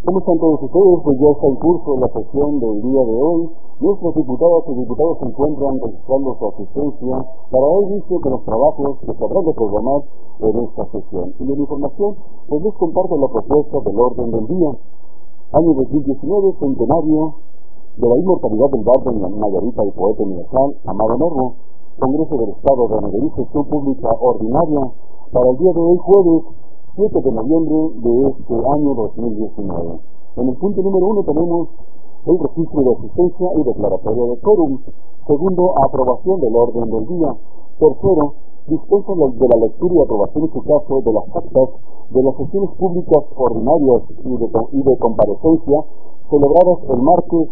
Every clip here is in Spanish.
¿Cómo están todos ustedes? Pues ya está en curso la sesión del día de hoy. Nuestros diputadas y diputados se encuentran registrando su asistencia para dar inicio con los trabajos que se habrán de programar en esta sesión. Y en la información, pues les comparto la propuesta del orden del día. Año 2019, centenario de la inmortalidad del bardo en Nayarita y poeta universal, Amado Nervo. Congreso del Estado de Nayarit, sesión pública ordinaria para el día de hoy, jueves 7 de noviembre de este año 2019. En el punto número 1 tenemos el registro de asistencia y declaratoria de quórum. Segundo, aprobación del orden del día. Tercero, dispensa de la lectura y aprobación en su caso de las actas de las sesiones públicas ordinarias y de comparecencia celebradas el martes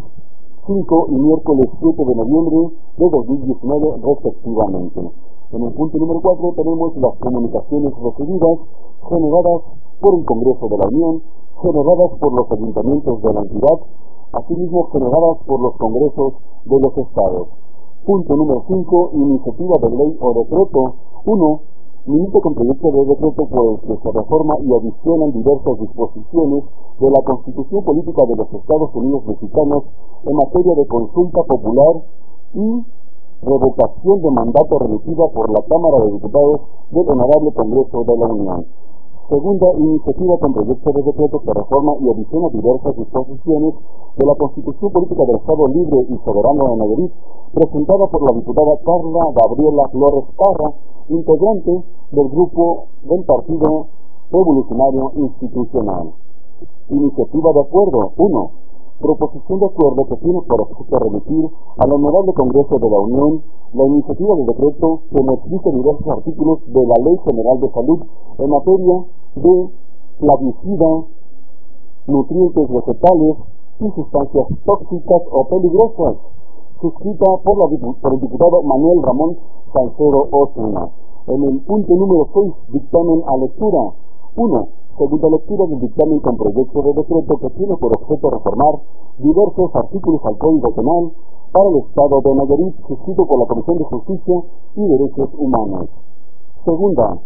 5 y miércoles 7 de noviembre de 2019 respectivamente. En el punto número 4 tenemos las comunicaciones recibidas generadas por el Congreso de la Unión, generadas por los ayuntamientos de la entidad, asimismo generadas por los congresos de los estados. Punto número 5, iniciativa de ley o decreto. 1. Minuto con proyecto de decreto por el que se reforma y adicionan diversas disposiciones de la Constitución Política de los Estados Unidos Mexicanos en materia de consulta popular y revocación de mandato remitida por la Cámara de Diputados del Honorable Congreso de la Unión. Segunda, iniciativa con proyecto de decreto que reforma y adiciona diversas disposiciones de la Constitución Política del Estado Libre y Soberano de Nayarit, presentada por la diputada Carla Gabriela Flores Parra, integrante del grupo del Partido Revolucionario Institucional. Iniciativa de acuerdo. 1. Proposición de acuerdo que tiene por objeto remitir al Honorable Congreso de la Unión la iniciativa de decreto que modifica diversos artículos de la Ley General de Salud en materia de plaguicida, nutrientes vegetales y sustancias tóxicas o peligrosas, suscrita por el diputado Manuel Ramón Salcedo Osuna. En el punto número 6, dictamen a lectura. 1. Segunda lectura del dictamen con proyecto de decreto que tiene por objeto reformar diversos artículos al Código Penal para el Estado de Nayarit, suscrito por la Comisión de Justicia y Derechos Humanos. Segunda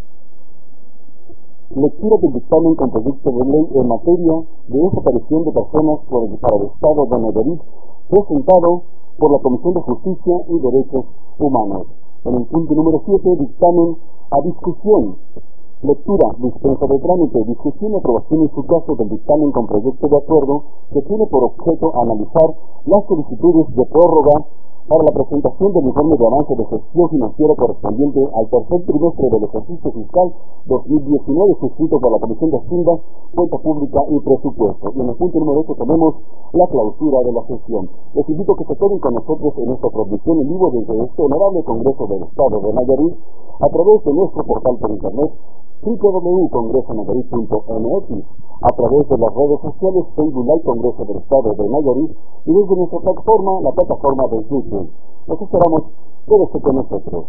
lectura del dictamen con proyecto de ley en materia de desaparición de personas para el Estado de Nayarit, presentado por la Comisión de Justicia y Derechos Humanos. En el punto número 7, dictamen a discusión. Lectura, dispensa de trámite, discusión y aprobación en su caso del dictamen con proyecto de acuerdo que tiene por objeto analizar las solicitudes de prórroga para la presentación del informe de avance de gestión financiera correspondiente al tercer trimestre del ejercicio fiscal 2019, suscrito por la Comisión de Hacienda, Cuenta Pública y Presupuesto. Y en el punto número 8 tenemos la clausura de la sesión. Les invito a que se queden con nosotros en esta transmisión en vivo desde este honorable Congreso del Estado de Nayarit a través de nuestro portal por internet www.congresonayarit.mx, a través de las redes sociales Facebook Live Congreso del Estado de Nayarit y desde nuestra plataforma, la plataforma de YouTube. Los esperamos, quédese con nosotros.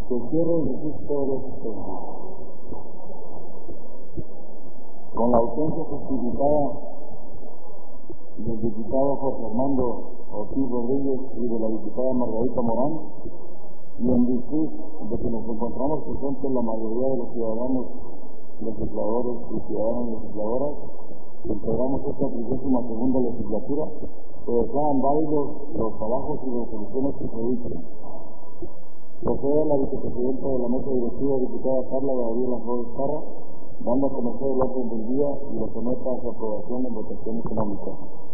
Se cierra el registro de existencia. Con la ausencia justificada del diputado José Armando Ortiz Rodríguez y de la diputada Margarita Morán, y en virtud de que nos encontramos presentes la mayoría de los ciudadanos legisladores y ciudadanas legisladoras, integramos esta 32ª legislatura, se declaran válidos los trabajos y resoluciones que se dicen. Procede la vicepresidenta de la mesa directiva, diputada Carla Gabriela Flores Carra, dando a conocer el orden del día y lo someta a su aprobación en votación económica.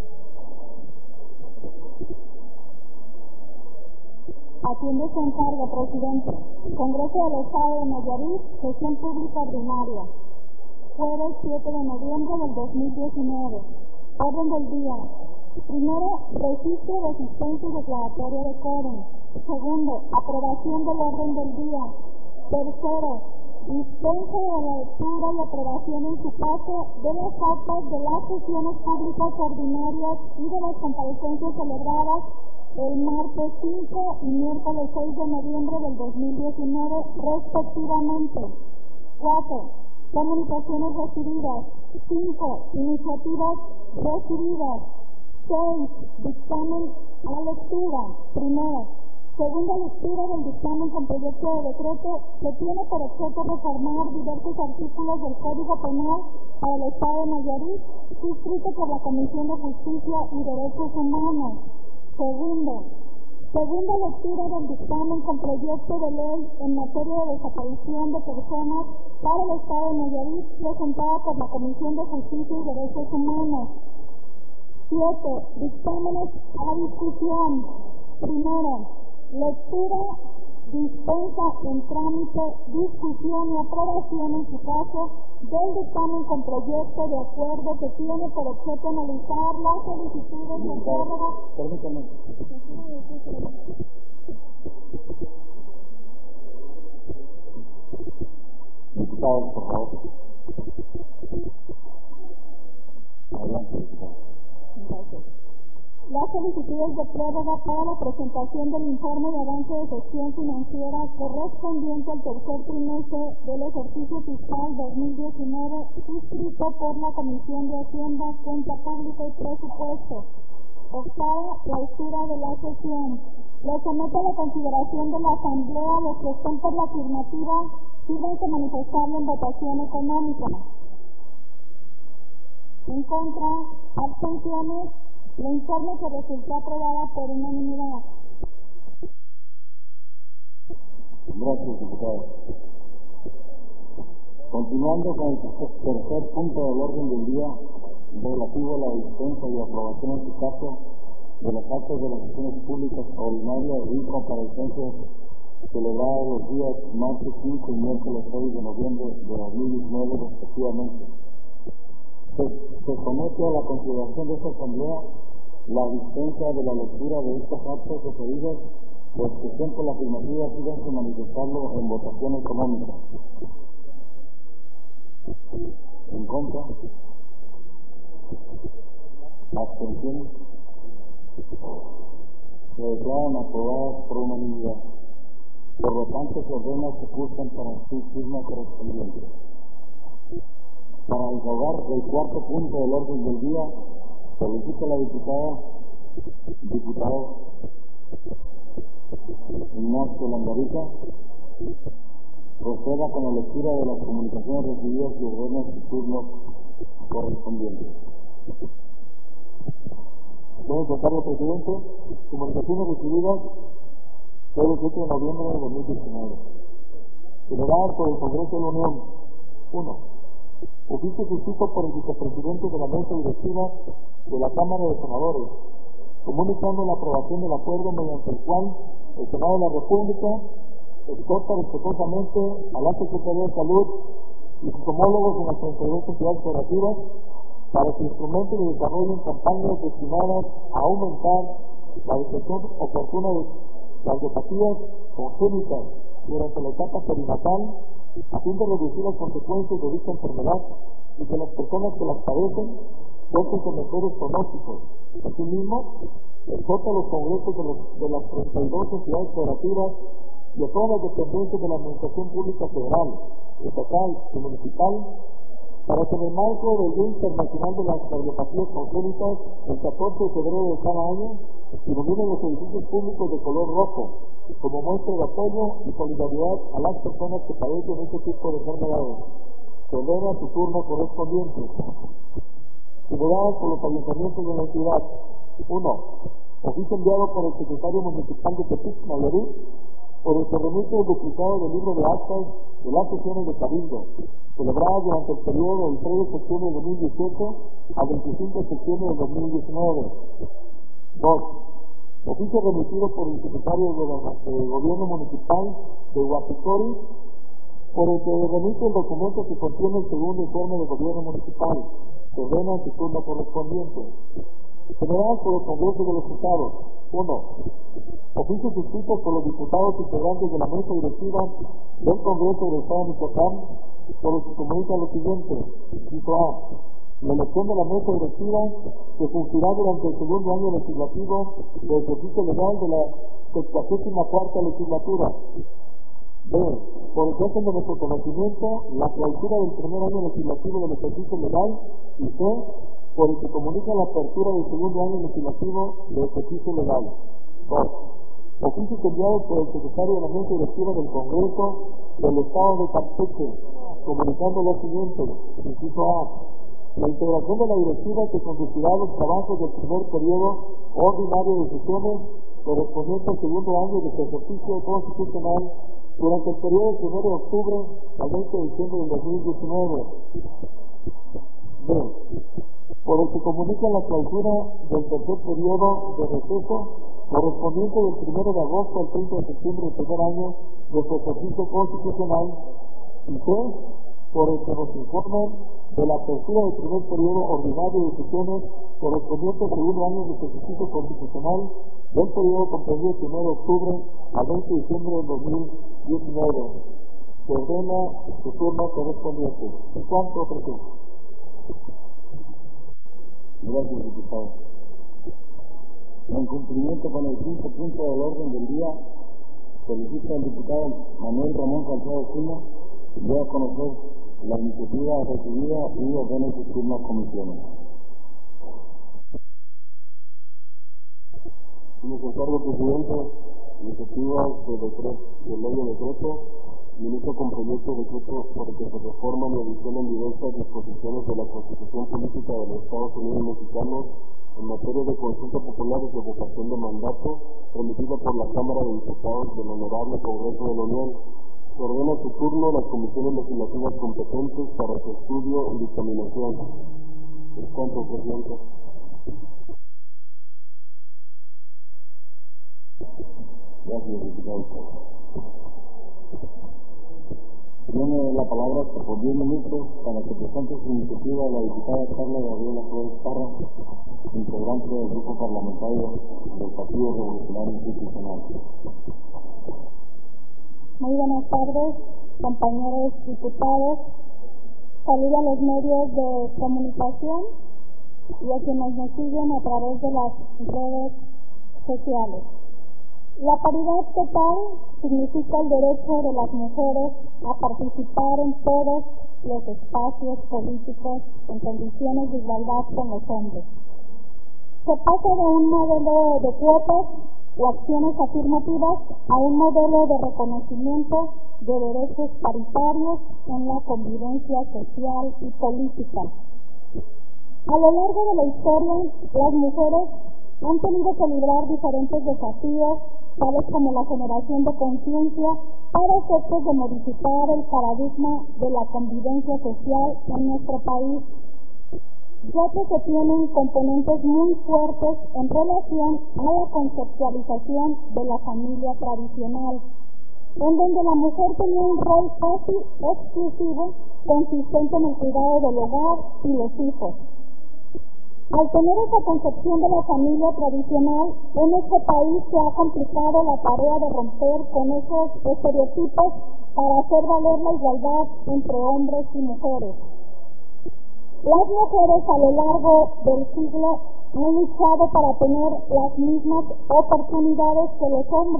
Atiende su encargo, presidente. Congreso del Estado de Nayarit, sesión pública ordinaria. Jueves 7 de noviembre del 2019. Orden del día. Primero, registro de asistencia y declaratoria de quórum. Segundo, aprobación del orden del día. Tercero, dispensa de la lectura y aprobación en su caso de las actas de las sesiones públicas ordinarias y de las comparecencias celebradas el martes 5 y miércoles 6 de noviembre del 2019, respectivamente. 4. Comunicaciones recibidas. 5. Iniciativas recibidas. 6. Dictamen a lectura. Primero. Segunda lectura del dictamen con proyecto de decreto que tiene por objeto reformar diversos artículos del Código Penal para el Estado de Nayarit, suscrito por la Comisión de Justicia y Derechos Humanos. Segundo, segunda lectura del dictamen con proyecto de ley en materia de desaparición de personas para el Estado de Nayarit, presentado por la Comisión de Justicia y Derechos Humanos. 7. Dictámenes a discusión. Primero, lectura, dispensa en trámite, discusión y aprobación en su caso del dictamen con proyecto de acuerdo que tiene por objeto analizar las solicitudes de prórroga. Permítame. Diputados, por favor. Adelante, diputado. Gracias. Las solicitudes de prórroga para la presentación del informe de avance de gestión financiera correspondiente al tercer trimestre del ejercicio fiscal 2019, suscrito por la Comisión de Hacienda, Cuenta Pública y Presupuesto. Octava, clausura de la sesión. Le someto a la consideración de la Asamblea los que estén por la afirmativa, sirven que manifestarlo en votación económica. En contra, abstenciones. El informe que resultó aprobada por unanimidad. Gracias, diputado. Continuando con el tercer punto del orden del día, relativo a la dispensa y aprobación en su caso de las actas de las sesiones públicas ordinarias y comparecencias celebradas los días martes 5 y miércoles 6 de noviembre de 2019 respectivamente. Se somete a la consideración de esta Asamblea la dispensa de la lectura de estas actas referidas, pues que siempre la afirmativa sigan sin manifestarlo en votación económica. En contra, abstenciones, se declaran aprobadas por unanimidad. Por lo tanto, se ordena que cursan para su firma correspondiente. Para desahogar el cuarto punto del orden del día, solicita la diputado Ignacio Langarita proceda con la lectura de las comunicaciones recibidas y ordena su turno correspondiente. Puede contarle, presidente, comunicaciones recibidas el 7 de noviembre de 2019. Generadas por el Congreso de la Unión. 1. Oficio suscrito por el vicepresidente de la mesa directiva de la Cámara de Senadores, comunicando la aprobación del acuerdo mediante el cual el Senado de la República exhorta respetuosamente a la Secretaría de Salud y sus homólogos en las 32 entidades federativas para que instrumenten y desarrollen campañas destinadas a aumentar la detección oportuna de las hepatitis congénitas durante la etapa perinatal, a fin de reducir las consecuencias de dicha enfermedad y que las personas que las padecen cuenten con mejores pronósticos. Asimismo, exhorta a los congresos de las 32 entidades federativas y a todas las dependencias de la Administración Pública Federal, estatal y municipal, para que en el marco del Día Internacional de las Cardiopatías Congénitas, el 14 de febrero de cada año, iluminen los edificios públicos de color rojo, como muestra de apoyo y solidaridad a las personas que padecen este tipo de enfermedades. Se ordena su turno correspondiente. Liberadas por los ayuntamientos de la entidad. 1. Oficio enviado por el secretario municipal de Tepic, Nayarit, por el que remite el duplicado del libro de actas de las sesiones de Cabildo, celebradas durante el periodo del 3 de septiembre de 2018 al 25 de septiembre de 2019. 2. Oficio remitido por el secretario de Gobierno Municipal de Huapicori, por el que remite el documento que contiene el segundo informe del Gobierno Municipal. Se ordena su turno correspondiente. Generadas por el Congreso de los Estados. 1. Oficios suscritos por los diputados integrantes de la mesa directiva del Congreso del Estado de Michoacán, por los que comunica lo siguiente. Inciso A. La elección de la mesa directiva que fungirá durante el segundo año legislativo del ejercicio legal de la 74ª legislatura. B. Por el que hacen de nuestro conocimiento la clausura del primer año legislativo del ejercicio legal. Y C. Por el que comunica la apertura del segundo año legislativo del ejercicio legal. 2. Oficios enviados por el secretario de la mesa directiva del Congreso del Estado de Campeche, comunicando lo siguiente. Inciso A. La integración de la directiva que conducirá los trabajos del primer periodo ordinario de sesiones correspondiente al segundo año de su ejercicio constitucional durante el periodo de 1 de octubre al 20 de diciembre del 2019. B. Por el que comunica la clausura del tercer periodo de receso correspondiente del 1 de agosto al 30 de septiembre del primer año de su ejercicio constitucional. Y C. Por el que nos informan de la apertura del primer periodo ordinario de sesiones correspondiente al segundo año de su ejercicio constitucional del periodo comprendido del 1 de octubre al 20 de diciembre del 2019. Se ordena su turno correspondiente. ¿En cuánto ofrece? Gracias, diputado. En cumplimiento con el quinto punto del orden del día, solicita al diputado Manuel Ramón Salcedo Cima de a conocer la iniciativa recibida y ordena su turno a comisiones. Señor secretario presidente, iniciativa de ley de decreto, ministro con proyecto de decreto por el que se reforman y adicionan diversas disposiciones de la Constitución Política de los Estados Unidos Mexicanos en materia de consulta popular y revocación de mandato, remitida por la Cámara de Diputados del Honorable Congreso de la Unión. Se ordena su turno a las comisiones legislativas competentes para su estudio y dictaminación. ¿Es cuánto, presidente? Gracias, diputado. Tiene la palabra por 10 minutos para que presente su iniciativa la diputada Carla Gabriela Flores Parra, integrante del grupo parlamentario del Partido Revolucionario Institucional. Muy buenas tardes, compañeros diputados. Saludo a los medios de comunicación y a quienes nos siguen a través de las redes sociales. La paridad total significa el derecho de las mujeres a participar en todos los espacios políticos en condiciones de igualdad con los hombres. Se pasa de un modelo de cuotas o acciones afirmativas a un modelo de reconocimiento de derechos paritarios en la convivencia social y política. A lo largo de la historia, las mujeres han tenido que librar diferentes desafíos, tales como la generación de conciencia para efectos de modificar el paradigma de la convivencia social en nuestro país, ya que se tienen componentes muy fuertes en relación a la conceptualización de la familia tradicional, en donde la mujer tenía un rol casi exclusivo consistente en el cuidado del hogar y los hijos. Al tener esa concepción de la familia tradicional, en este país se ha complicado la tarea de romper con esos estereotipos para hacer valer la igualdad entre hombres y mujeres. Las mujeres a lo largo del siglo han luchado para tener las mismas oportunidades que los hombres,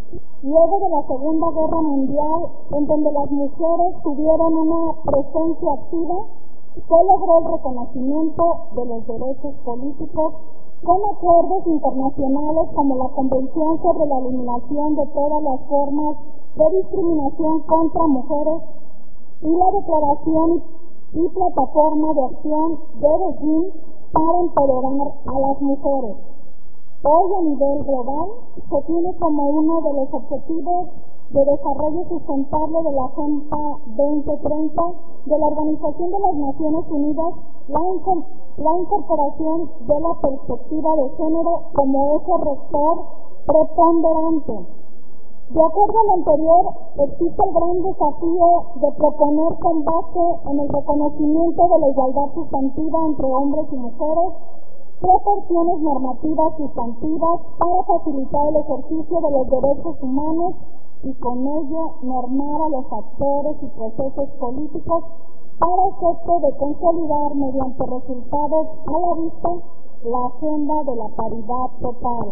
Luego de la Segunda Guerra Mundial, en donde las mujeres tuvieron una presencia activa, se logró el reconocimiento de los derechos políticos con acuerdos internacionales como la Convención sobre la Eliminación de todas las formas de discriminación contra mujeres y la Declaración y Plataforma de Acción de Beijing para empoderar a las mujeres. Hoy, a nivel global, se tiene como uno de los objetivos de desarrollo sustentable de la Agenda 2030 de la Organización de las Naciones Unidas la incorporación de la perspectiva de género como eje rector preponderante. De acuerdo a lo anterior, existe el gran desafío de proponer con base en el reconocimiento de la igualdad sustantiva entre hombres y mujeres proporciones normativas sustantivas para facilitar el ejercicio de los derechos humanos y con ello normar a los actores y procesos políticos para efecto de consolidar mediante resultados a la vista la agenda de la paridad total.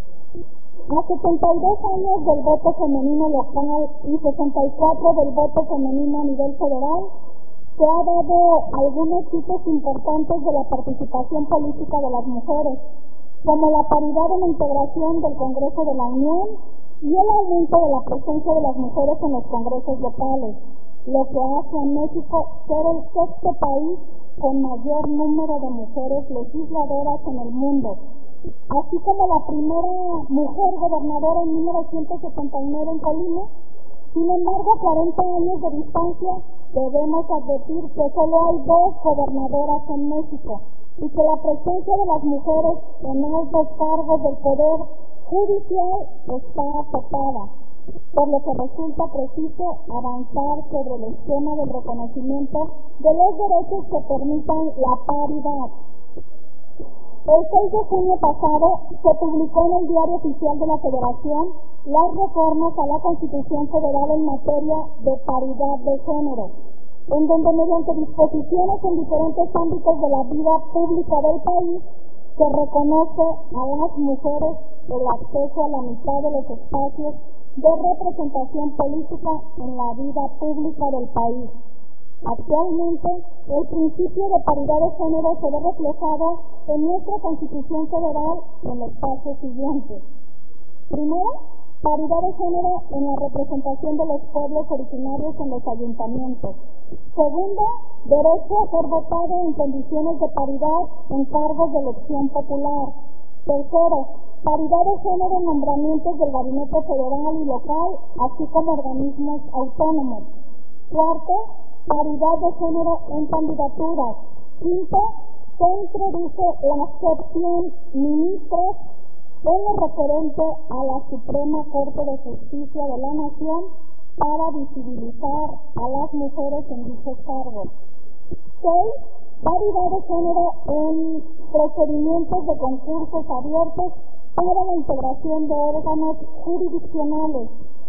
A 72 años del voto femenino local y 64 del voto femenino a nivel federal, se ha dado algunos hitos importantes de la participación política de las mujeres, como la paridad en la integración del Congreso de la Unión y el aumento de la presencia de las mujeres en los congresos locales, lo que hace a México ser el sexto país con mayor número de mujeres legisladoras en el mundo, así como la primera mujer gobernadora en 1979 en Colima. Sin embargo, 40 años de distancia, debemos advertir que solo hay 2 gobernadoras en México y que la presencia de las mujeres en altos cargos del poder judicial está afectada, por lo que resulta preciso avanzar sobre el esquema del reconocimiento de los derechos que permitan la paridad. El 6 de junio pasado se publicó en el Diario Oficial de la Federación las reformas a la Constitución Federal en materia de paridad de género, en donde mediante disposiciones en diferentes ámbitos de la vida pública del país se reconoce a las mujeres el acceso a la mitad de los espacios de representación política en la vida pública del país. Actualmente, el principio de paridad de género se ve reflejado en nuestra Constitución Federal en los pasos siguientes. Primero, paridad de género en la representación de los pueblos originarios en los ayuntamientos. Segundo, derecho a ser votado en condiciones de paridad en cargos de elección popular. Tercero, paridad de género en nombramientos del gabinete federal y local, así como organismos autónomos. Cuarto, paridad de género en candidaturas. Quinto, se introduce la excepción ministros en lo referente a la Suprema Corte de Justicia de la Nación para visibilizar a las mujeres en dichos cargos. 6. Paridad de género en procedimientos de concursos abiertos para la integración de órganos jurisdiccionales.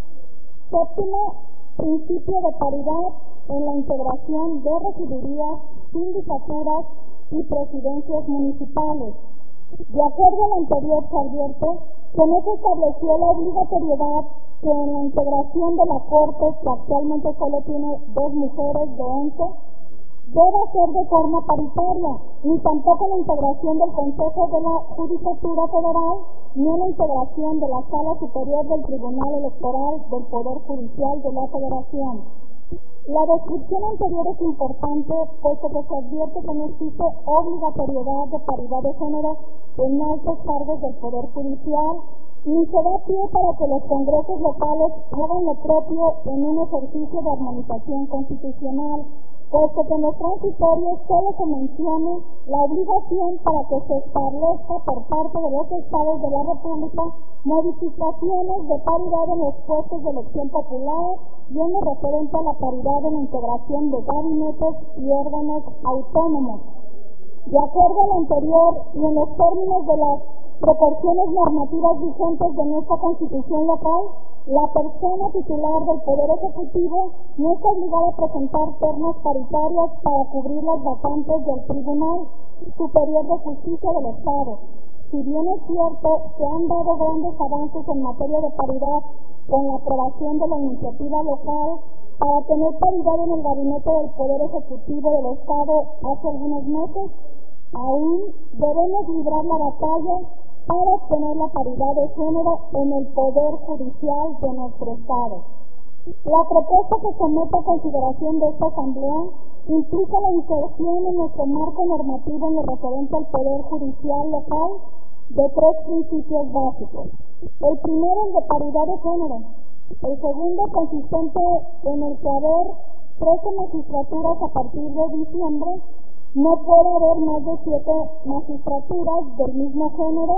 7. Principio de paridad en la integración de regidurías, sindicaturas y presidencias municipales. De acuerdo a lo anterior, se advierte que no se estableció la obligatoriedad que en la integración de la Corte, que actualmente solo tiene 2 mujeres de 11, debe ser de forma paritaria, ni tampoco la integración del Consejo de la Judicatura Federal, ni la integración de la Sala Superior del Tribunal Electoral del Poder Judicial de la Federación. La descripción anterior es importante, puesto que se advierte que no existe obligatoriedad de paridad de género en altos cargos del Poder Judicial, ni se da pie para que los congresos locales hagan lo propio en un ejercicio de armonización constitucional, puesto que en los transitorios solo se menciona la obligación para que se establezca por parte de los estados de la República modificaciones de paridad en los puestos de elección popular y en lo referente a la paridad en la integración de gabinetes y órganos autónomos. De acuerdo a lo anterior y en los términos de las proporciones normativas vigentes de nuestra Constitución local, la persona titular del Poder Ejecutivo no está obligada a presentar ternas paritarias para cubrir las vacantes del Tribunal Superior de Justicia del Estado. Si bien es cierto, se han dado grandes avances en materia de paridad con la aprobación de la iniciativa local para tener paridad en el gabinete del Poder Ejecutivo del Estado hace algunos meses, aún debemos librar la batalla para obtener la paridad de género en el Poder Judicial de nuestro Estado. La propuesta que somete a consideración de esta Asamblea implica la inserción en nuestro marco normativo en lo referente al Poder Judicial local de tres principios básicos. El primero, el de paridad de género. El segundo, consistente en el que haber 13 magistraturas a partir de diciembre, no puede haber más de 7 magistraturas del mismo género.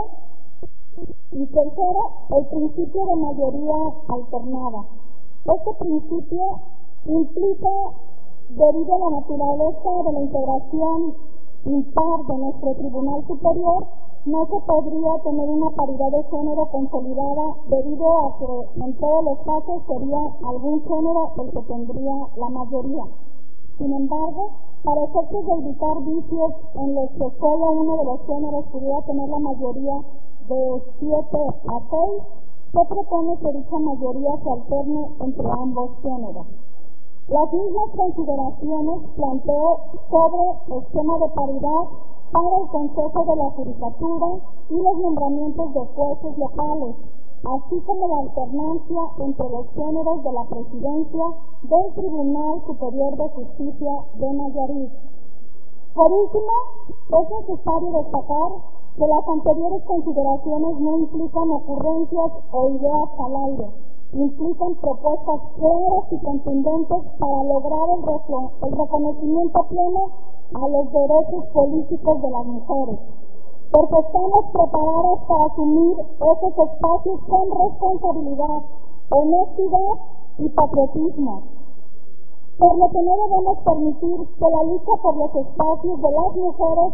Y tercero, el principio de mayoría alternada. Este principio implica, debido a la naturaleza de la integración impar de nuestro Tribunal Superior, no se podría tener una paridad de género consolidada debido a que en todos los casos sería algún género el que tendría la mayoría. Sin embargo, para efectos de evitar vicios en los que solo uno de los géneros pudiera tener la mayoría de 7 a 6, se propone que dicha mayoría se alterne entre ambos géneros. Las mismas consideraciones planteó sobre el esquema de paridad para el Consejo de la Judicatura y los nombramientos de jueces locales, así como la alternancia entre los géneros de la presidencia del Tribunal Superior de Justicia de Nayarit. Por último, es necesario destacar que las anteriores consideraciones no implican ocurrencias o ideas al aire, implican propuestas claras y contundentes para lograr el reconocimiento pleno a los derechos políticos de las mujeres, porque estamos preparados para asumir esos espacios con responsabilidad, honestidad y patriotismo, por lo que no debemos permitir que la lucha por los espacios de las mujeres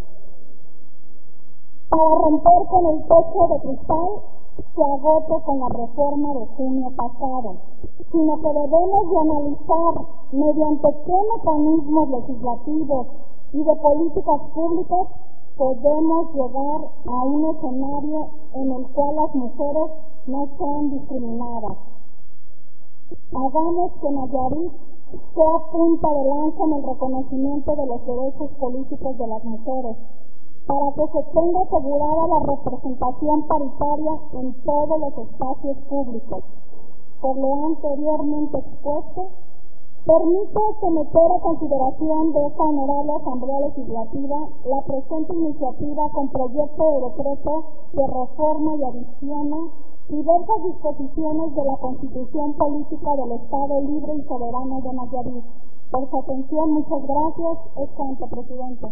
para romper con el techo de cristal se agote con la reforma de junio pasado, sino que debemos de analizar mediante qué mecanismos legislativos y de políticas públicas podemos llegar a un escenario en el cual las mujeres no sean discriminadas. Hagamos que Nayarit sea punta de lanza en el reconocimiento de los derechos políticos de las mujeres, para que se tenga asegurada la representación paritaria en todos los espacios públicos. Por lo anteriormente expuesto, permito someter a consideración de esta honorable Asamblea Legislativa la presente iniciativa con proyecto de decreto que reforma y adiciona diversas disposiciones de la Constitución Política del Estado Libre y Soberano de Nayarit. Por su atención, muchas gracias. Es cuanto, presidente.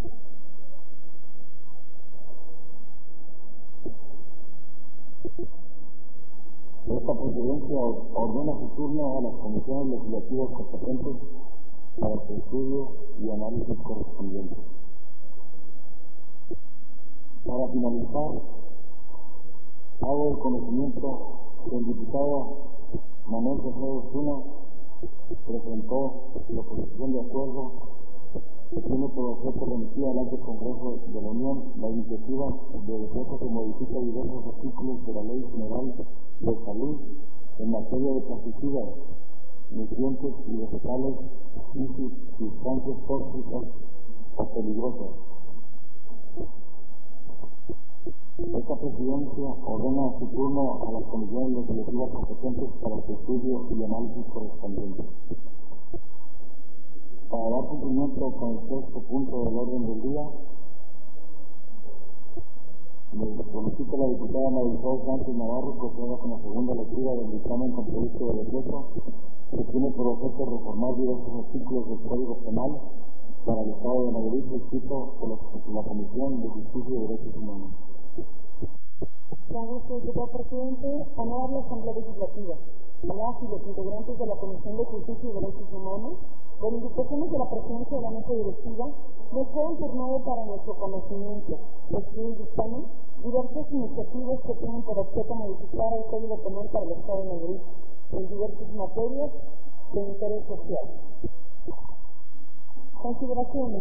Esta presidencia ordena su turno a las comisiones legislativas competentes para su estudio y análisis correspondientes. Para finalizar, hago el conocimiento que el diputado Manuel Jesús Zuna presentó la posición de acuerdo que tiene por objeto remitir al alto Congreso de la Unión la iniciativa de decreto que modifica diversos artículos de la Ley General de Salud en materia de pesticidas, nutrientes y vegetales y sus sustancias tóxicas o peligrosas. Esta presidencia ordena su turno a las comisiones legislativas competentes para su estudio y análisis correspondientes. Para dar cumplimiento con el sexto punto del orden del día, me solicita la diputada Marisol Sánchez Navarro proceda con la segunda lectura del dictamen con proyecto de decreto que tiene por objeto reformar diversos artículos del Código Penal para el Estado de Nayarit, escrito por la Comisión de Justicia y Derechos Humanos. Gracias, señor presidente. Honorable Asamblea Legislativa, las y los integrantes de la Comisión de Justicia y Derechos Humanos, por indicaciones de la presidencia de la mesa directiva, nos fueron turnados para nuestro conocimiento, estudio y dictamen, diversas iniciativas que tienen por objeto modificar el Código Penal para el Estado de Nayarit en diversas materias de interés social. Consideraciones.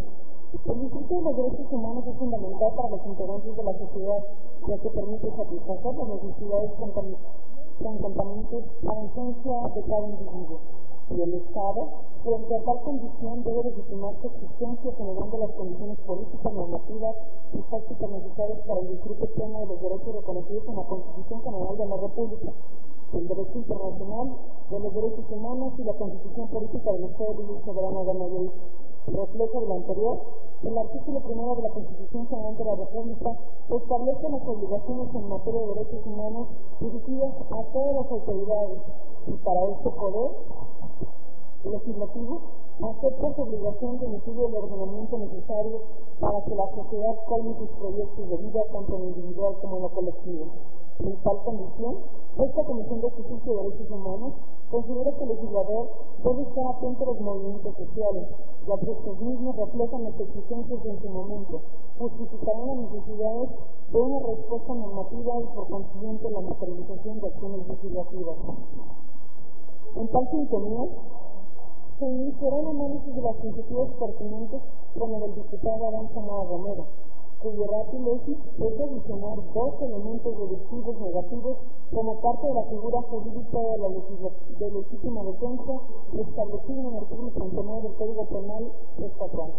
El disfrute de los derechos humanos es fundamental para los integrantes de la sociedad, ya que permite satisfacer las necesidades concomitantes a la esencia de cada individuo. Y el Estado, frente a tal condición, debe legitimar su existencia generando las condiciones políticas, normativas y prácticas necesarias para el disfrute pleno de los derechos reconocidos en la Constitución General de la República, el derecho internacional de los derechos humanos y la Constitución Política del Estado Libre y Soberano de Nayarit. Reflejo de lo anterior, el artículo 1 de la Constitución General de la República establece las obligaciones en materia de derechos humanos dirigidas a todas las autoridades y para este poder legislativo acepta su obligación de emitir el ordenamiento necesario para que la sociedad colme sus proyectos de vida tanto en lo individual como en lo colectivo. En tal condición, esta Comisión de Justicia y Derechos Humanos considera que el legislador debe estar atento a los movimientos sociales, ya que estos mismos reflejan las exigencias de su momento, justificarán las necesidades de una respuesta normativa y por consiguiente la materialización de acciones legislativas. En tal sintonía, se iniciará el análisis de las iniciativas pertinentes con el diputado Adán Zamora Romero, cuyo ratio legis es adicionar 2 elementos delictivos negativos como parte de la figura jurídica de la legítima defensa establecida en el artículo 39 del Código Penal estatal.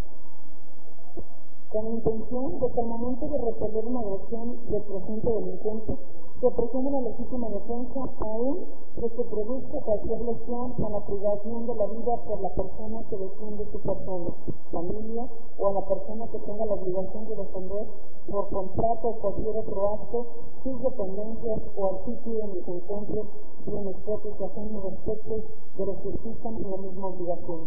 Con la intención de que al momento de repeler una agresión del presente delincuente, se presume la legítima defensa aún que se produzca cualquier lesión a la privación de la vida por la persona que defiende su persona, familia o a la persona que tenga la obligación de defender por contrato o cualquier otro acto sus dependencias o al sitio donde se encuentre bienes propios que hacen respecto de los que existan en la misma obligación.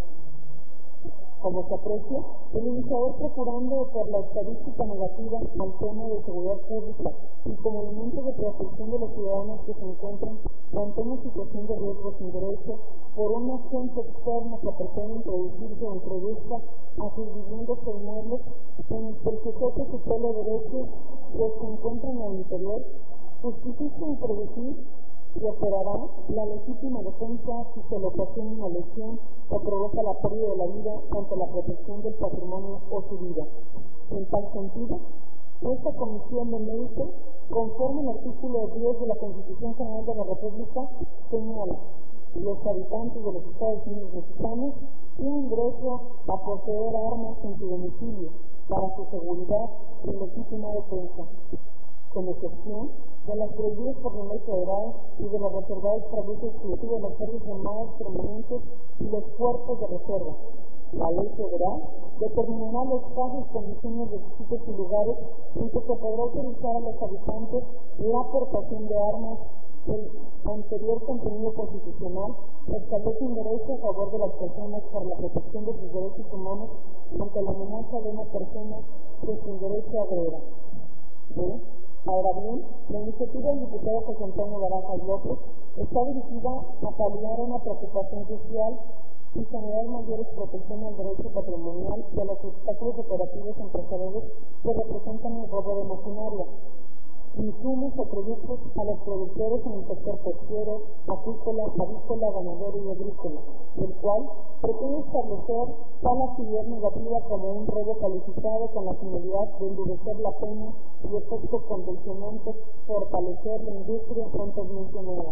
Como se aprecia, el iniciador procurando por la estadística negativa al tema de seguridad pública y como elemento de protección de los ciudadanos que se encuentran ante una situación de riesgo sin derecho por un agente externo que pretende introducirse o introduzca a sus viviendas o inmuebles en el sujeto tutela de derechos que se encuentran en el interior, justifica introducir y operará la legítima defensa si se le ocasiona una lesión o provoca la pérdida de la vida ante la protección del patrimonio o su vida. En tal sentido, esta comisión de mérito, conforme al artículo 10 de la Constitución General de la República, señala: los habitantes de los Estados Unidos mexicanos tienen derecho a poseer armas en su domicilio para su seguridad y legítima defensa, con excepción de las prohibidas por la ley federal y de las reservadas para uso exclusivo de las fuerzas armadas permanentes y los cuerpos de reserva. La ley federal determinará los casos, condiciones, requisitos y lugares en que se podrá autorizar a los habitantes la aportación de armas. El anterior contenido constitucional establece un derecho a favor de las personas para la protección de sus derechos humanos ante la amenaza de una persona que sin derecho agreda. Ahora bien, la iniciativa del diputado José Antonio Barajas López está dirigida a paliar una preocupación social y generar mayores protecciones al derecho patrimonial y a los obstáculos operativos empresariales que representan el robo de maquinaria, insumos o productos a los productores en el sector pesquero, apícola, avícola, ganadero y agrícola, el cual pretende establecer tal actividad negativa como un robo calificado con la finalidad de endurecer la pena y efectos condicionantes, fortalecer la industria antes mencionada.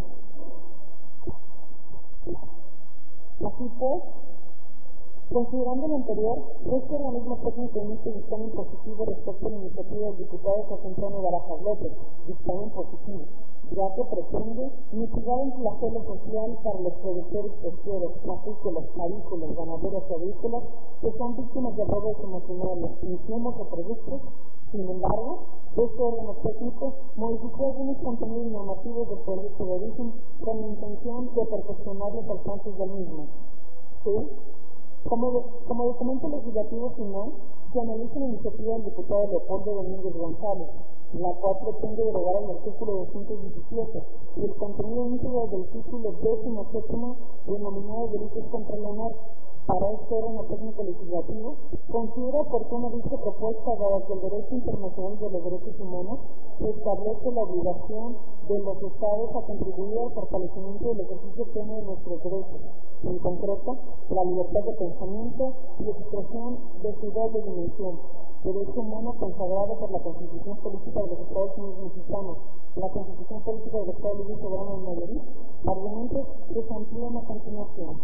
Así pues, considerando lo anterior, este organismo técnico emite dictamen positivo respecto a la iniciativa del diputado José Antonio Barajas López, dictamen positivo, ya que pretende mitigar el flagelo social para los productores pesqueros, apícolas, avícolas, ganaderos y agrícolas que son víctimas de robo de su maquinaria, insumos o productos. Sin embargo, este órgano técnico modificó algunos contenidos normativos del proyecto de origen con la intención de perfeccionar los alcances del mismo. ¿Sí? Como documento legislativo final, se analiza la iniciativa del diputado Leopoldo Domínguez González, la cual pretende derogar el artículo 217 y el contenido íntegro del título 17º denominado Delitos contra el honor, para este órgano técnico legislativo, considera oportuna dicha propuesta dado que el derecho internacional de los derechos humanos establece la obligación de los Estados a contribuir al fortalecimiento del ejercicio pleno de nuestros derechos, en concreto, la libertad de pensamiento y expresión de su doble dimensión, derecho humano consagrado por la Constitución Política de los Estados Unidos Mexicanos, la Constitución Política del Estado Libre y Soberano de Nayarit, argumentos que se amplían a continuación.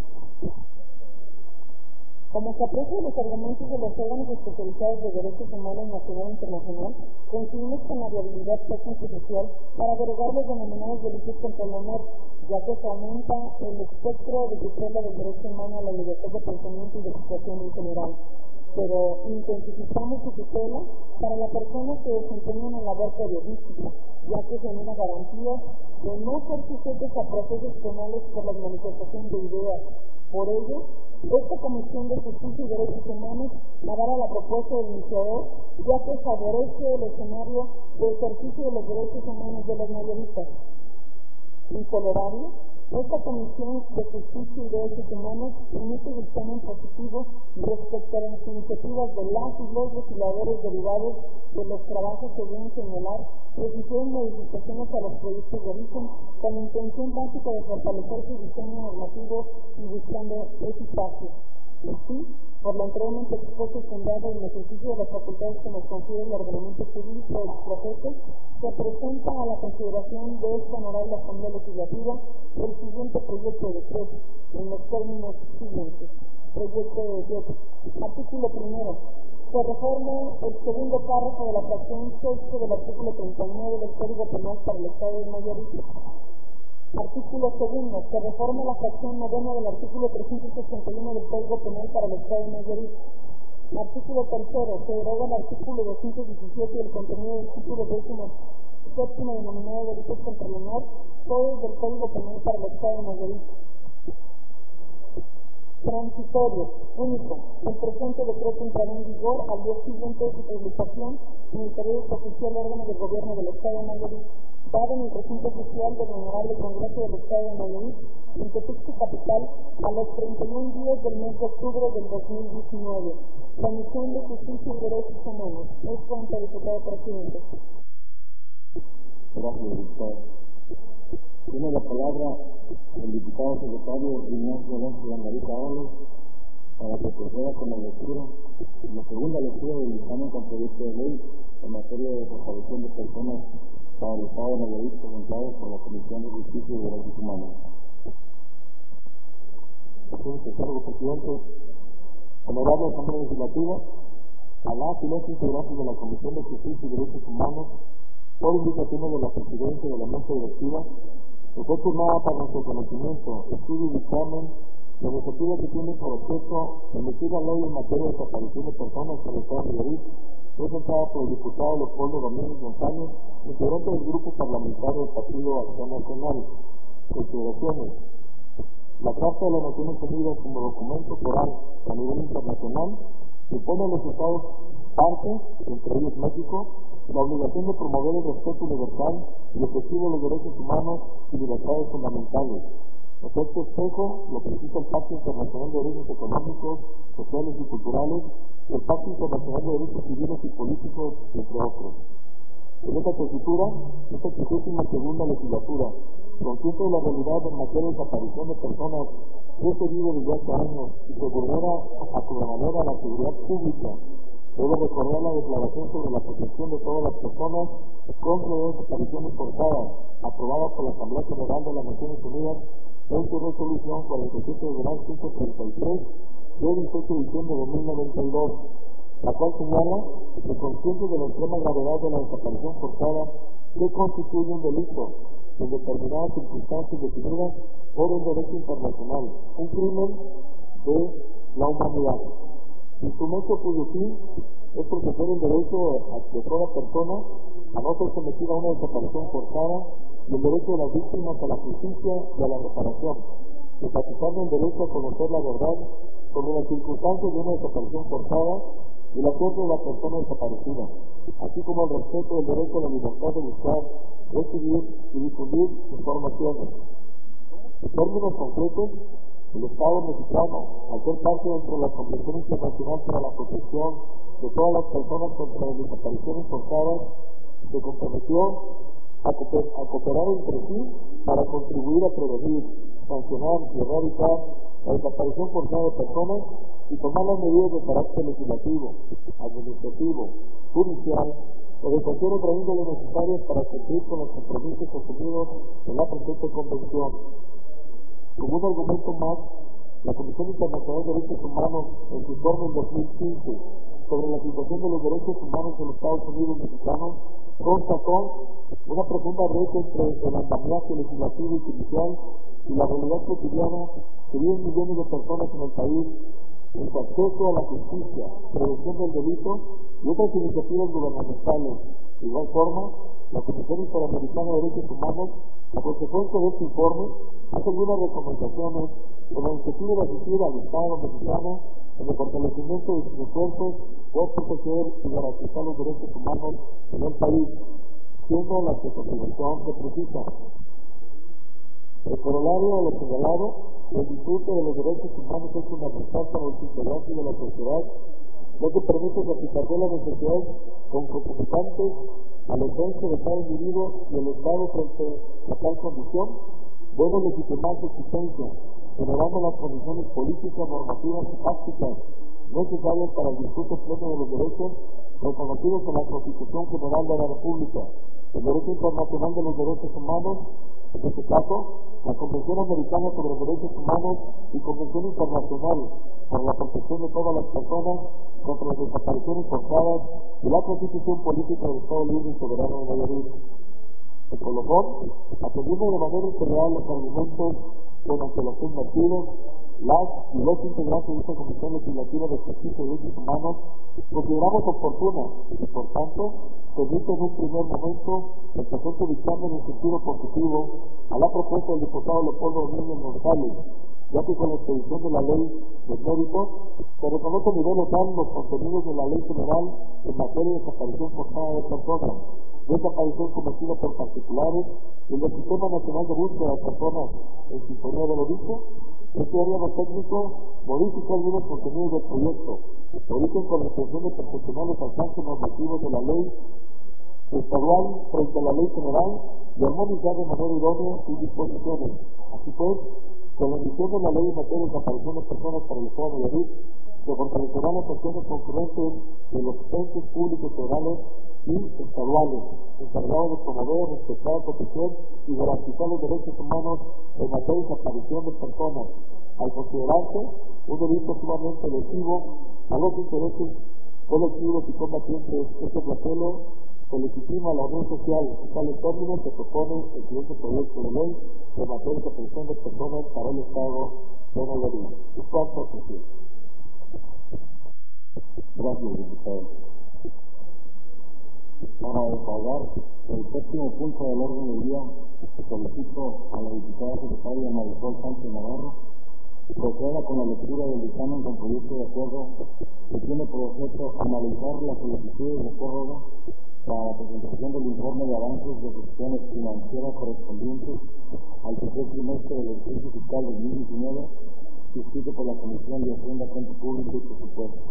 Como se aprecia de los argumentos de los órganos especializados de derechos humanos nacional e internacional, coincidimos con la viabilidad técnica y social para derogar los denominados delitos contra el honor, ya que se aumenta el espectro de tutela del derecho humano a la libertad de pensamiento y de expresión en general, pero intensificamos su tutela para las personas que desempeñan la labor periodística, ya que genera garantías de no ser sujetos a procesos penales por la manifestación de ideas. Por ello, esta Comisión de Justicia y Derechos Humanos avala la propuesta del iniciador, ya que favorece el escenario de ejercicio de los derechos humanos de los nayaritas. En Colorado, esta Comisión de Justicia y Derechos Humanos emite dictamen positivo respecto a las iniciativas de las y los legisladores derivados de los trabajos que deben señalar requisieron modificaciones a los proyectos de origen con la intención básica de fortalecer su diseño normativo y buscando eficacia. Así, por la anteriormente expuesta fundada en el ejercicio de las facultades que nos confiere el ordenamiento jurídico de los procesos, se presenta a la consideración de esta honorable Asamblea Legislativa el siguiente proyecto de decreto, en los términos siguientes. Proyecto de decreto. Artículo primero. Se reforma el segundo párrafo de la fracción sexta del artículo 39 del Código Penal para el Estado de Nayarit. Artículo segundo. Se reforma la fracción novena del artículo 381 del Código Penal para el Estado de Nayarit. Artículo tercero. Se deroga el artículo 217 del contenido del título 17º denominado delitos contra el honor, todo del Código Penal para el Estado de Nayarit. Transitorio. Único. El presente decreto entrará en vigor al día siguiente de su publicación en el periódico oficial órgano del Gobierno del Estado de Nayarit, dado en el recinto oficial del Honorable Congreso del Estado de Nayarit, en Tetuxtla Capital, a los 31 días del mes de octubre del 2019. Comisión de Justicia y Derechos Humanos. Es cuenta, diputado presidente. Gracias, diputado. Tiene la palabra el diputado secretario Ignacio Alonso Langarita Ábalos para que proceda con la lectura, la segunda lectura del dictamen con proyecto de ley en materia de desaparición de personas para el Estado de Nayarit presentados por la Comisión de Justicia y Derechos Humanos. Señor presidente, honorable Asamblea Legislativa, a las y los integrantes de la Comisión de Justicia y Derechos Humanos, por invitación de la Presidencia de la Mesa Directiva, se fue turnada para nuestro conocimiento, estudio y dictamen, la iniciativa que tiene por objeto emitir la ley en materia de desaparición de personas para el Estado de Nayarit, presentada por el diputado Leopoldo Domínguez González, integrante del Grupo Parlamentario del Partido Acción Nacional. Consideraciones. La Carta de las Naciones Unidas como documento foral a nivel internacional impone a los Estados partes, entre ellos México, la obligación de promover el respeto universal y efectivo de los derechos humanos y libertades fundamentales. Efecto espejo lo precisa el Pacto Internacional de Derechos Económicos, Sociales y Culturales, el Pacto Internacional de Derechos Civiles y Políticos, entre otros. En esta tesitura, esta 32ª legislatura, consciente de la realidad en materia de desaparición de personas que se vive desde hace años y que vulnera a su manera la seguridad pública, debe recordar la declaración sobre la protección de todas las personas contra las desapariciones forzadas, aprobada por la Asamblea General de las Naciones Unidas en su resolución 47/533 del 18 de diciembre de 1992, la cual señala que conscientes de la extrema gravedad de la desaparición forzada que constituye un delito en determinadas circunstancias definidas por el derecho internacional, un crimen de la humanidad. Instrumento cuyo fin es proteger el derecho de toda persona a no ser sometida a una desaparición forzada y el derecho de las víctimas a la justicia y a la reparación, enfatizando el derecho a conocer la verdad sobre las circunstancias de una desaparición forzada y la suerte de la persona desaparecida, así como el respeto del derecho a la libertad de buscar, recibir y difundir informaciones. En términos concretos, El Estado mexicano, al ser parte dentro de la Convención Internacional para la Protección de todas las personas contra las desapariciones forzadas, se comprometió a cooperar entre sí para contribuir a prevenir, sancionar y erradicar la desaparición forzada de personas y tomar las medidas de carácter legislativo, administrativo, judicial o de cualquier otra índole necesarias para cumplir con los compromisos asumidos en la presente convención. Como un argumento más, la Comisión Internacional de Derechos Humanos, en su informe en 2015 sobre la situación de los derechos humanos en los Estados Unidos mexicanos, constató una profunda brecha entre el andamiaje legislativo y judicial y la realidad cotidiana que viven millones de personas en el país en su acceso a la justicia, prevención del delito y otras iniciativas gubernamentales. De igual forma, la Comisión Interamericana de Derechos Humanos, a consecuencia de este informe, hace algunas recomendaciones con el objetivo de asistir al Estado mexicano en el fortalecimiento de sus esfuerzos por proteger y garantizar los derechos humanos en el país, siendo la que a continuación se precisa. El corolario de lo señalado, el disfrute de los derechos humanos es fundamental para los integrantes de la sociedad, ya que permite satisfacer las necesidades concomitantes a la esencia de cada individuo y el Estado frente a tal condición debe legitimar su existencia, generando las condiciones políticas, normativas y prácticas necesarias para el disfrute pleno de los derechos reconocidos en la Constitución General de la República, el derecho internacional de los derechos humanos, en este caso, la Convención Americana sobre los Derechos Humanos y Convención Internacional para la Protección de todas las personas contra las desapariciones forzadas y la Constitución Política del Estado Libre y Soberano de Nayarit. El colofón, atendiendo de manera integral los argumentos con los que los invertidos, las y los integrantes de esta Comisión Legislativa de Justicia y Derechos Humanos consideramos oportuna y, por tanto, permite en un primer momento el presente dictamen en sentido positivo a la propuesta del diputado Leopoldo Domínguez González, ya que con la expedición de la ley de méritos se reconoce a nivel local los contenidos de la ley general en materia de desaparición forzada de personas, desaparición cometida por particulares y el Sistema Nacional de Búsqueda de Personas en sintonía de lo dicho. Este órgano técnico modifica algunos contenidos del proyecto, origen con la intención de perfeccionar los alcances normativos de la ley estadual frente a la ley general y armonizar de manera idónea sus disposiciones. Así pues, con la emisión de la ley en materia de desaparición de personas para el Estado de Nayarit, se fortalecerán las acciones concurrentes de los entes públicos federales y estaduales, encargados de promover, respetar, proteger y garantizar los derechos humanos en materia de desaparición de personas, al considerarse un delito sumamente lesivo a los intereses colectivos y combatientes. Este flagelo se legitima a la unión social. En tales términos se propone el siguiente proyecto de ley en materia de desaparición de personas para el Estado de Nayarit. Gracias, diputado. Para desahogar el próximo punto del orden del día, solicito a la diputada secretaria Marisol Sánchez Navarro proceda con la lectura del dictamen con proyecto de acuerdo que tiene por objeto analizar las solicitudes de prórroga para la presentación del informe de avances de gestiones financieras correspondientes al tercer trimestre del ejercicio fiscal 2019, suscrito por la Comisión de Hacienda, Cuenta Pública y Presupuesto.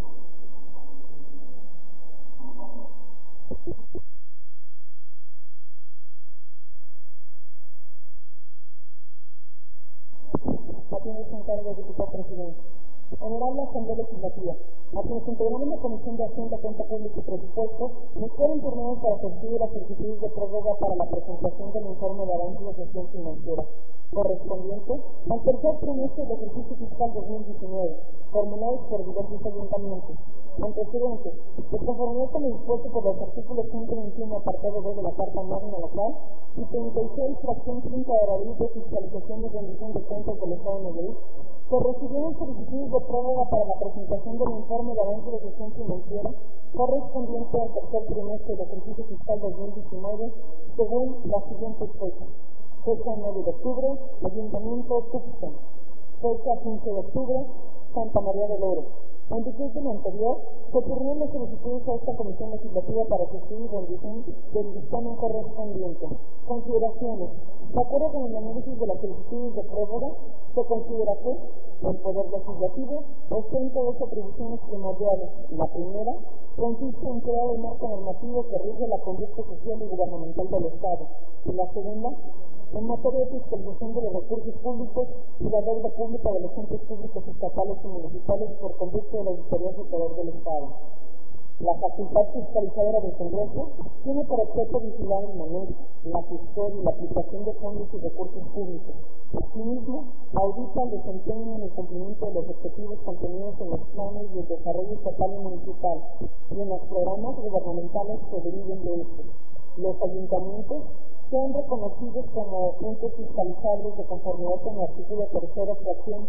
Atiende su encargo, diputado presidente. Honorable Asamblea Legislativa, a quienes integramos la Comisión de Hacienda, Cuenta Pública y Presupuesto, nos fueron turnados para constituir las solicitudes de prórroga para la presentación del informe de avance de gestión financiera correspondiente al tercer trimestre del ejercicio fiscal 2019, formulados por diversos ayuntamientos. Antecedentes: de conformidad con lo dispuesto por los artículos 121 apartado 2 de la Carta Magna local y 36 fracción 30 de la Ley de Fiscalización y Rendición de Cuentas del Estado de Nayarit, se recibieron solicitudes de prórroga para la presentación del informe de avance de gestión financiera correspondiente al tercer trimestre del ejercicio fiscal 2019, según las siguientes fechas. Fecha 9 de octubre, Ayuntamiento Tuxtla. Fecha 15 de octubre, Santa María del Oro. En virtud de lo anterior, se turnan las solicitudes a esta comisión legislativa para que estudie y rendición del dictamen correspondiente. Consideraciones. De acuerdo con el análisis de las solicitudes de prórroga, se considera que el Poder Legislativo ostenta dos atribuciones primordiales. La primera consiste en crear el marco normativo que rige la conducta social y gubernamental del Estado, y la segunda, en materia de fiscalización de los recursos públicos y la deuda pública de los entes públicos estatales y municipales por conducto de la Auditoría Superior del Estado. La facultad fiscalizadora del Congreso tiene por objeto vigilar el manejo, la gestión y la aplicación de fondos y recursos públicos. Asimismo, audita el desempeño en el cumplimiento de los objetivos contenidos en los planes de desarrollo estatal y municipal y en los programas gubernamentales que deriven de estos. Los ayuntamientos son reconocidos como entes fiscalizables de conformidad con el artículo 3ª, fracción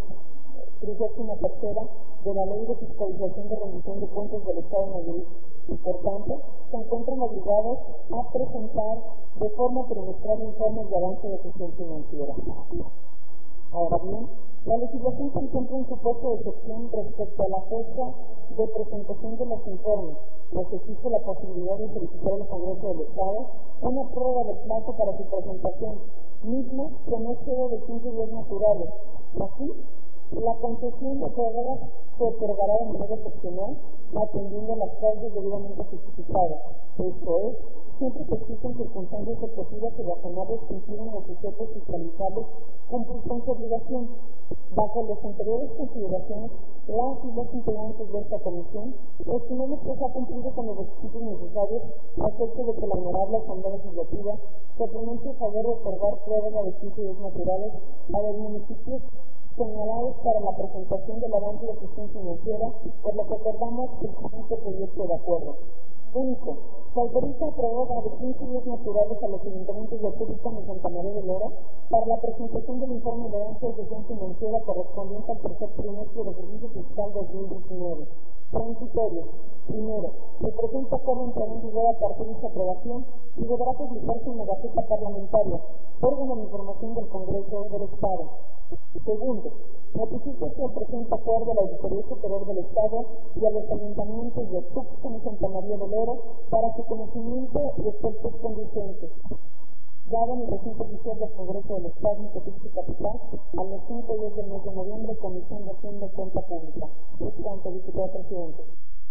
33ª de la Ley de Fiscalización de Rendición de Cuentas del Estado de Nayarit y, por tanto, se encuentran obligados a presentar de forma trimestral informes de avance de gestión financiera. Ahora bien, la legislación contempla un supuesto de excepción respecto a la fecha de presentación de los informes, pues existe la posibilidad de solicitar al Congreso del Estado una prórroga del plazo para su presentación, mismo que no excede de 15 días naturales. Así, la concesión de prórrogas se otorgará de manera excepcional, atendiendo a las causas debidamente justificadas, esto es, siempre que existen circunstancias objetivas y razonables que impidan a los sujetos fiscalizables cumplir con su obligación. Bajo las anteriores consideraciones, las y los integrantes de esta comisión estimamos que se ha cumplido con los requisitos necesarios a efecto de que la honorable Asamblea Legislativa se pronuncie a favor de otorgar prórroga de 15 días naturales a los municipios señalados para la presentación del avance de gestión financiera, por lo que acordamos el siguiente proyecto de acuerdo. Único, se autoriza prórroga de 15 días naturales a los ayuntamientos de Turipan y Santa María de Lora para la presentación del informe de avance de gestión financiera correspondiente al tercer trimestre del ejercicio fiscal 2019. Transitorio. Primero, el presente acuerdo entrará en vigor a partir de su aprobación y deberá publicarse en la Gaceta Parlamentaria, órgano de información del Congreso del Estado. Segundo, notifica que el presente acuerdo a la Auditoría Superior del Estado y a los ayuntamientos de Tuxpan y Santa María del Oro para su conocimiento y efectos conducentes. Dado en el recinto oficial del Congreso del Estado en Tepic Capital, a los 5 días del mes de noviembre, Comisión de Hacienda y Cuenta Pública. Es cuanto, diputado presidente.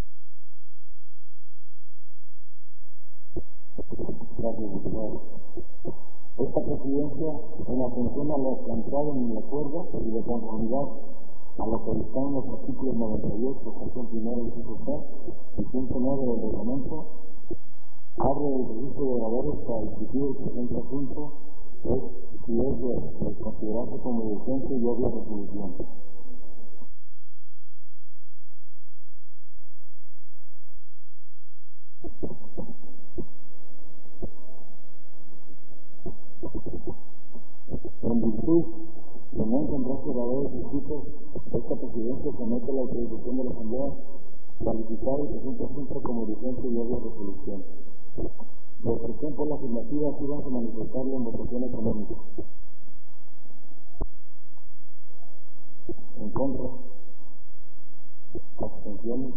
Gracias, diputado. Esta presidencia, en atención a lo planteado en el acuerdo y de conformidad a lo que dictan los artículos 98, sección primera y 5C, y 109 del reglamento, abre el registro de oradores para discutir el presente asunto, si es de considerarse como urgente y obvia resolución. En virtud de no encontrarse oradores inscritos, esta presidencia somete la autorización de la Asamblea calificar el presente asunto como urgente y obvia resolución. Por presento la afirmativa, así vamos a manifestarlo en votación económica. En contra. Abstenciones.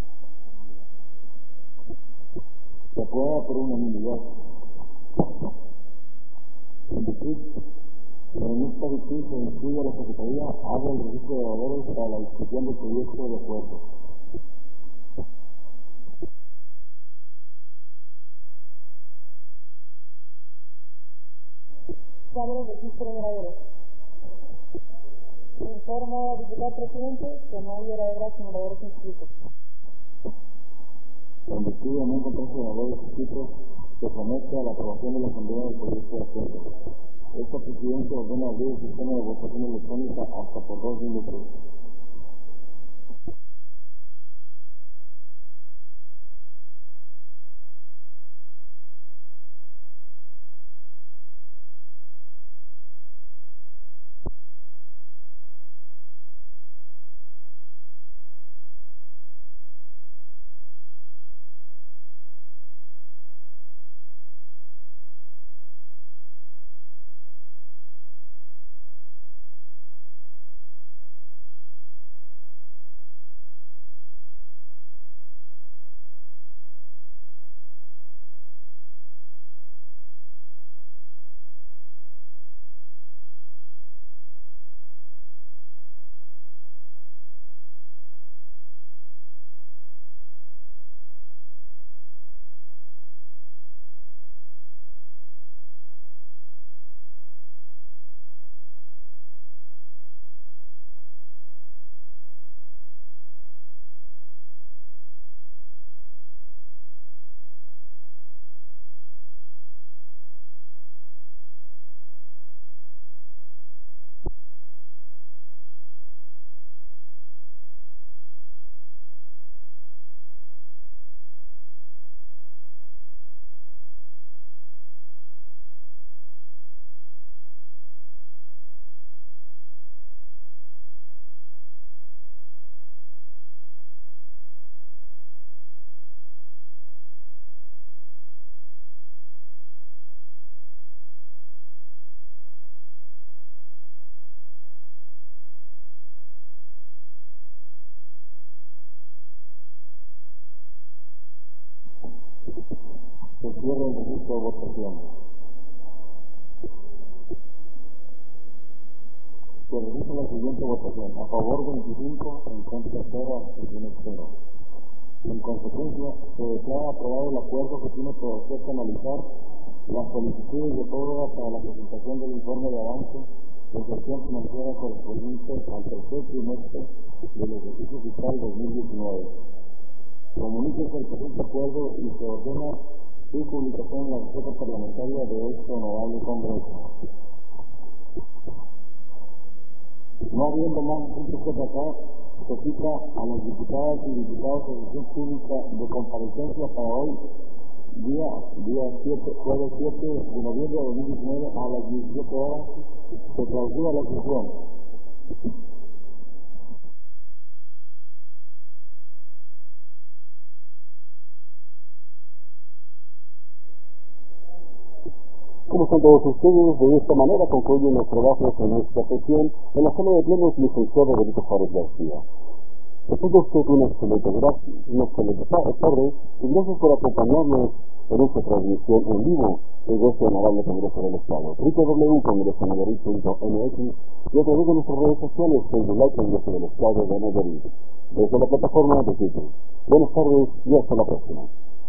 Se aprueba por unanimidad. En virtud, en esta virtud se instruye a la Secretaría abre el registro de oradores para la discusión del proyecto de acuerdo. Se abre el registro de oradores. Informa al diputado presidente que no hay oradoras ni oradores inscritos. En virtud de no encontrarse oradores inscritos, se somete a la aprobación de la Asamblea del proyecto de acuerdo. Esta presidencia ordena abrir el sistema de votación electrónica hasta por 2 minutos. siguiente votación. Se realiza la siguiente votación. A favor 25, en contra 0, abstenciones 0. En consecuencia, se declara aprobado el acuerdo que tiene por objeto analizar las solicitudes de prórroga para la presentación del informe de avance de gestión financiera correspondiente al tercer trimestre del ejercicio fiscal 2019. Comuníquese el presente acuerdo y se ordena su publicación en la receta parlamentaria de este honorable Congreso. No habiendo más puntos que tratar, se cita a las diputadas y diputados de sesión pública de comparecencia para hoy, jueves 7 de noviembre de 2019 a las 17 horas. Se clausura la sesión. Como están todos ustedes, de esta manera concluyen los trabajos en esta sesión en la sala de plenos licenciado Benito Juárez García. Después de usted una excelente tarde y gracias por acompañarnos en esta transmisión en vivo desde este honorable Congreso del Estado, www.congresonayarit.mx y a través de nuestras redes sociales, Facebook Live Congreso del Estado de Nayarit, desde la plataforma de YouTube. Buenas tardes y hasta la próxima.